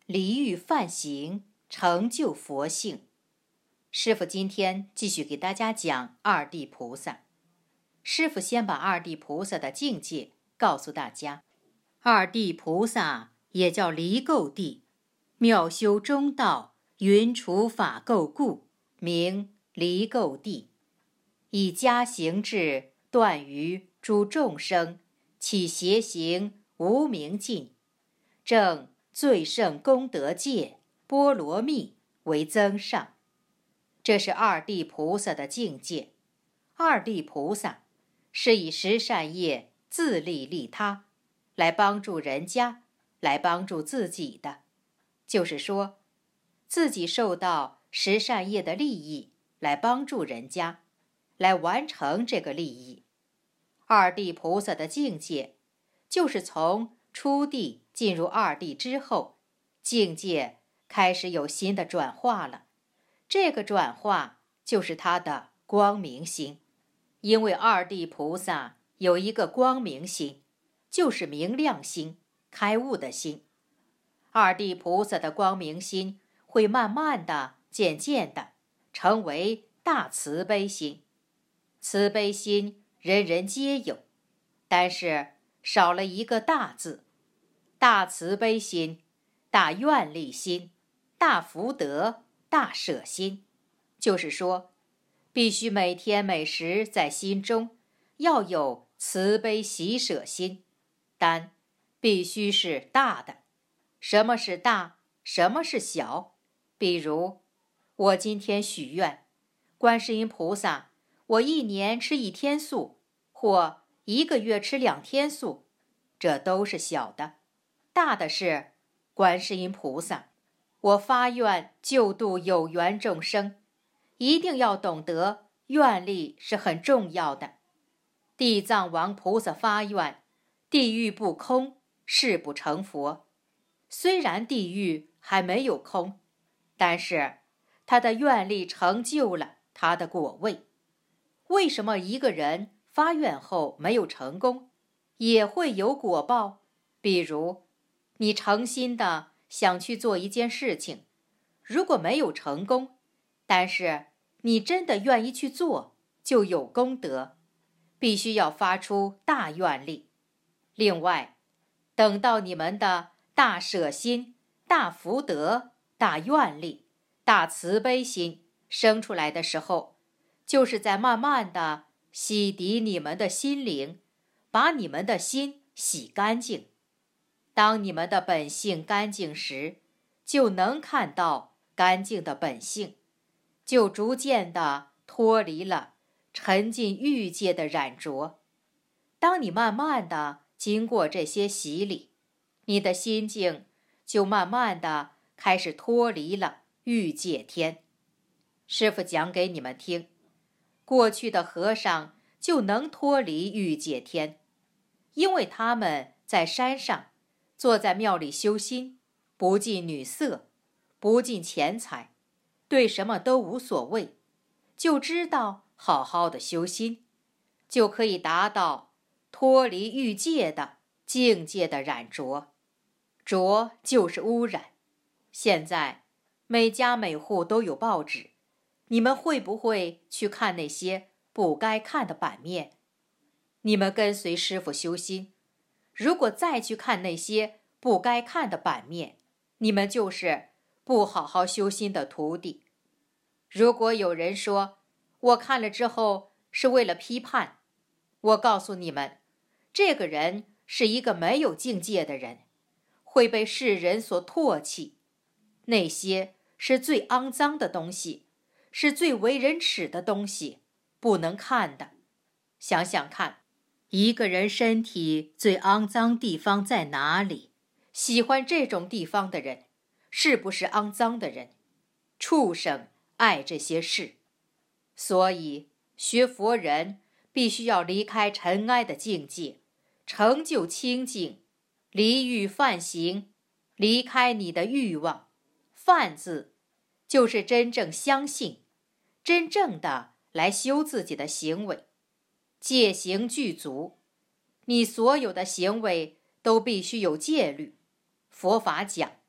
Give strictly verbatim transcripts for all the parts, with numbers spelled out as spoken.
离欲犯行，成就佛性。师父今天继续给大家讲二地菩萨。师父先把二地菩萨的境界告诉大家。二地菩萨也叫离垢地，妙修中道，云除法垢故，名离垢地。以家行智，断于诸众生起邪行无明尽，正最胜功德界波罗蜜为增上。这是二地菩萨的境界。二地菩萨是以十善业自利利他，来帮助人家，来帮助自己的。就是说，自己受到十善业的利益，来帮助人家，来完成这个利益。二地菩萨的境界，就是从初地进入二地之后，境界开始有新的转化了。这个转化就是他的光明心。因为二地菩萨有一个光明心，就是明亮心、开悟的心。二地菩萨的光明心会慢慢的、渐渐的成为大慈悲心。慈悲心人人皆有，但是少了一个大字。大慈悲心、大愿力心、大福德、大舍心，就是说必须每天每时在心中要有慈悲喜舍心，但必须是大的。什么是大？什么是小？比如我今天许愿，观世音菩萨，我一年吃一天素，或一个月吃两天素，这都是小的。大的是观世音菩萨，我发愿救度有缘众生，一定要懂得愿力是很重要的。地藏王菩萨发愿，地狱不空，誓不成佛。虽然地狱还没有空，但是他的愿力成就了他的果位。为什么一个人发愿后没有成功，也会有果报？比如你诚心的想去做一件事情，如果没有成功，但是你真的愿意去做，就有功德。必须要发出大愿力。另外，等到你们的大舍心、大福德、大愿力、大慈悲心生出来的时候，就是在慢慢的洗涤你们的心灵，把你们的心洗干净。当你们的本性干净时，就能看到干净的本性，就逐渐地脱离了沉进欲界的染着。当你慢慢地经过这些洗礼，你的心境就慢慢地开始脱离了欲界天。师父讲给你们听，过去的和尚就能脱离欲界天，因为他们在山上，坐在庙里修心，不近女色，不近钱财，对什么都无所谓，就知道好好的修心，就可以达到脱离欲界的境界的染着。着就是污染。现在每家每户都有报纸，你们会不会去看那些不该看的版面？你们跟随师父修心，如果再去看那些不该看的版面，你们就是不好好修心的徒弟。如果有人说我看了之后是为了批判，我告诉你们，这个人是一个没有境界的人，会被世人所唾弃。那些是最肮脏的东西，是最为人耻的东西，不能看的。想想看，一个人身体最肮脏地方在哪里？喜欢这种地方的人，是不是肮脏的人？畜生爱这些事。所以学佛人必须要离开尘埃的境界，成就清净，离欲犯行，离开你的欲望。犯字就是真正相信，真正的来修自己的行为。戒行具足，你所有的行为都必须有戒律。佛法讲，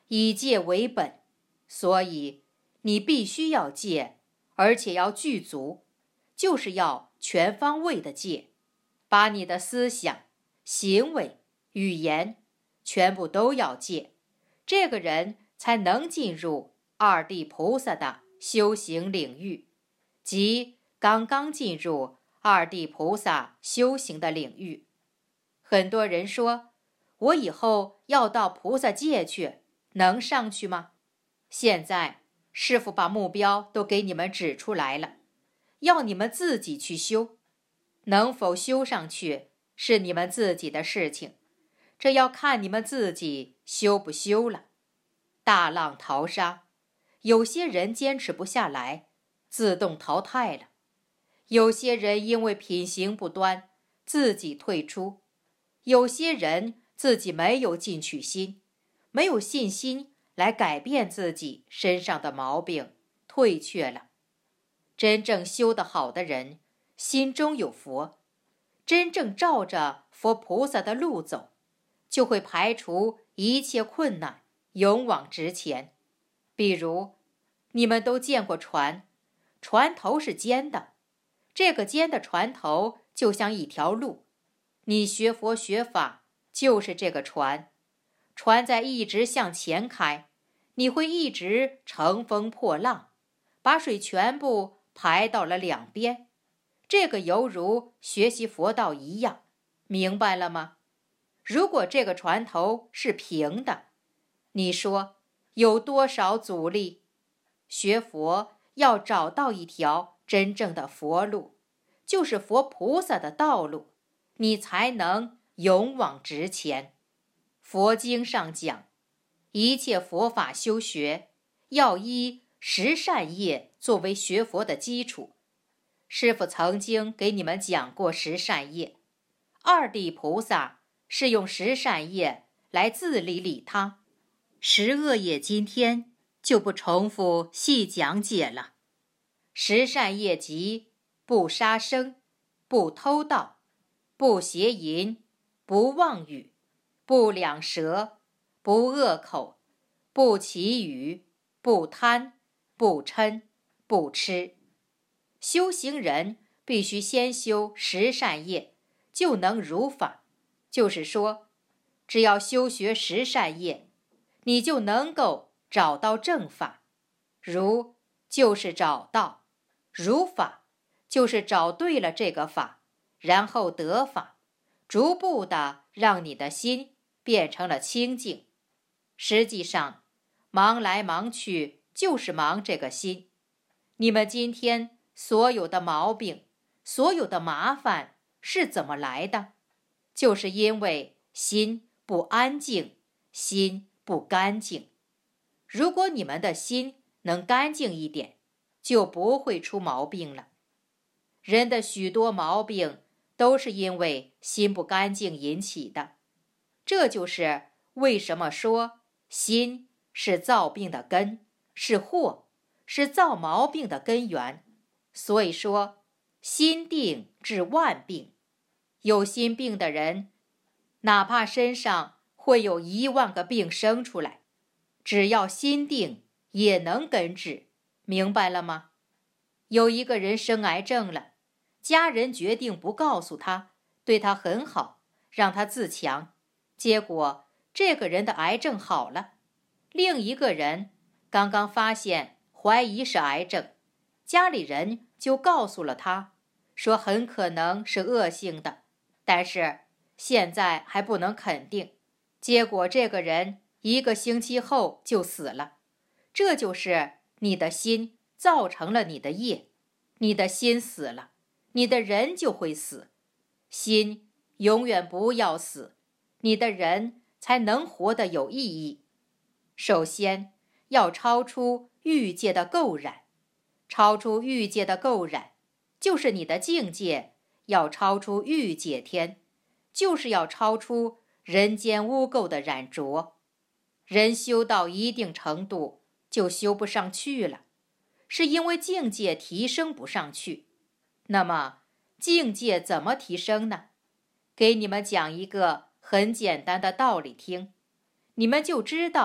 以戒为本，所以你必须要戒，而且要具足，就是要全方位的戒，把你的思想、行为、语言全部都要戒，这个人才能进入二地菩萨的修行领域，即刚刚进入二地菩萨修行的领域。很多人说，我以后要到菩萨界去，能上去吗？现在师父把目标都给你们指出来了，要你们自己去修，能否修上去是你们自己的事情，这要看你们自己修不修了。大浪淘沙，有些人坚持不下来，自动淘汰了；有些人因为品行不端，自己退出；有些人自己没有进取心，没有信心来改变自己身上的毛病，退却了。真正修得好的人，心中有佛，真正照着佛菩萨的路走，就会排除一切困难，勇往直前。比如，你们都见过船，船头是尖的，这个尖的船头就像一条路，你学佛学法就是这个船，船在一直向前开，你会一直乘风破浪，把水全部排到了两边。这个犹如学习佛道一样，明白了吗？如果这个船头是平的，你说有多少阻力？学佛要找到一条真正的佛路，就是佛菩萨的道路，你才能勇往直前。佛经上讲，一切佛法修学要依十善业作为学佛的基础。师父曾经给你们讲过十善业，二地菩萨是用十善业来自利利他，十恶业今天就不重复细讲解了。十善业即不杀生、不偷盗、不邪淫、不妄语、不两舌、不恶口、不绮语、不贪、不嗔、不痴。修行人必须先修十善业，就能如法。就是说，只要修学十善业，你就能够找到正法。如就是找到，如法就是找对了这个法，然后得法，逐步的让你的心变成了清净。实际上，忙来忙去就是忙这个心。你们今天所有的毛病，所有的麻烦是怎么来的？就是因为心不安静，心不干净。如果你们的心能干净一点，就不会出毛病了。人的许多毛病都是因为心不干净引起的，这就是为什么说心是造病的根，是祸，是造毛病的根源。所以说，心定治万病。有心病的人，哪怕身上会有一万个病生出来，只要心定也能根治，明白了吗？有一个人生癌症了，家人决定不告诉他，对他很好，让他自强。结果这个人的癌症好了。另一个人刚刚发现怀疑是癌症，家里人就告诉了他，说很可能是恶性的，但是现在还不能肯定。结果这个人一个星期后就死了。这就是你的心造成了你的业，你的心死了，你的人就会死。心永远不要死，你的人才能活得有意义。首先要超出欲界的垢染，超出欲界的垢染，就是你的境界要超出欲界天，就是要超出人间污垢的染浊。人修到一定程度就修不上去了，是因为境界提升不上去。那么境界怎么提升呢？给你们讲一个很简单的道理听，你们就知道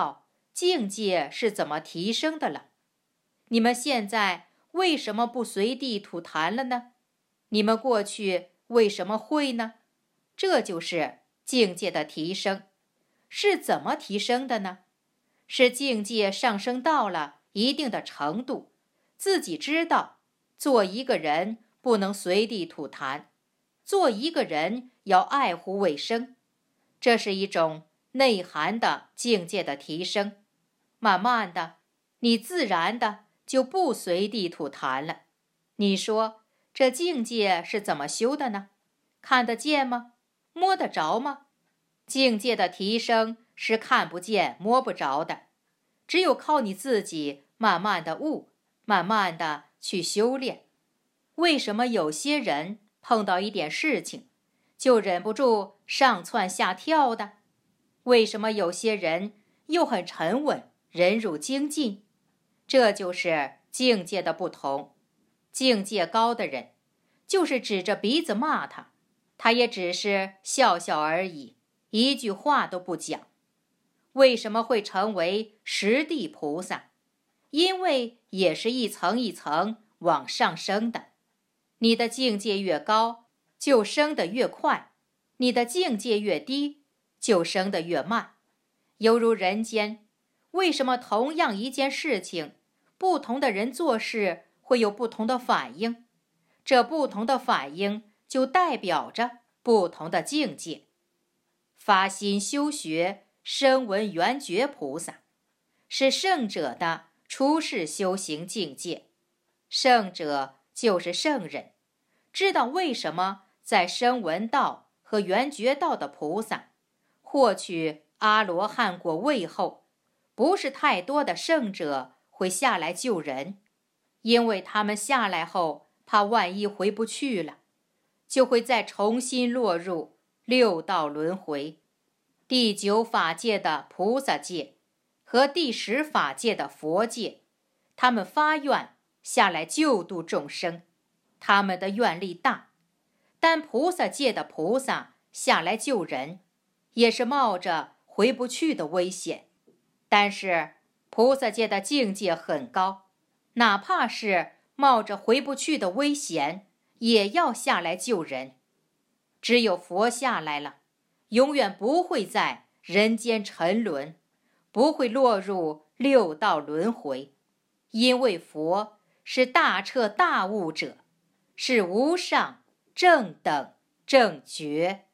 境界是怎么提升的了。你们现在为什么不随地吐痰了呢？你们过去为什么会呢？这就是境界的提升。是怎么提升的呢？是境界上升到了一定的程度，自己知道做一个人不能随地吐痰，做一个人要爱护卫生，这是一种内涵的境界的提升。慢慢的，你自然的就不随地吐痰了。你说这境界是怎么修的呢？看得见吗？摸得着吗？境界的提升是看不见摸不着的，只有靠你自己慢慢的悟，慢慢的去修炼。为什么有些人碰到一点事情就忍不住上蹿下跳的？为什么有些人又很沉稳，人入精进？这就是境界的不同。境界高的人，就是指着鼻子骂他，他也只是笑笑而已，一句话都不讲。为什么会成为十地菩萨？因为也是一层一层往上升的。你的境界越高，就升得越快；你的境界越低，就升得越慢。犹如人间，为什么同样一件事情，不同的人做事会有不同的反应？这不同的反应就代表着不同的境界。发心修学声闻缘觉菩萨，是圣者的出世修行境界。圣者就是圣人，知道为什么在声闻道和缘觉道的菩萨获取阿罗汉果位后，不是太多的圣者会下来救人，因为他们下来后怕万一回不去了，就会再重新落入六道轮回。第九法界的菩萨界和第十法界的佛界，他们发愿下来救度众生，他们的愿力大。但菩萨界的菩萨下来救人，也是冒着回不去的危险。但是菩萨界的境界很高，哪怕是冒着回不去的危险，也要下来救人。只有佛下来了，永远不会在人间沉沦，不会落入六道轮回，因为佛是大彻大悟者，是无上正等正觉。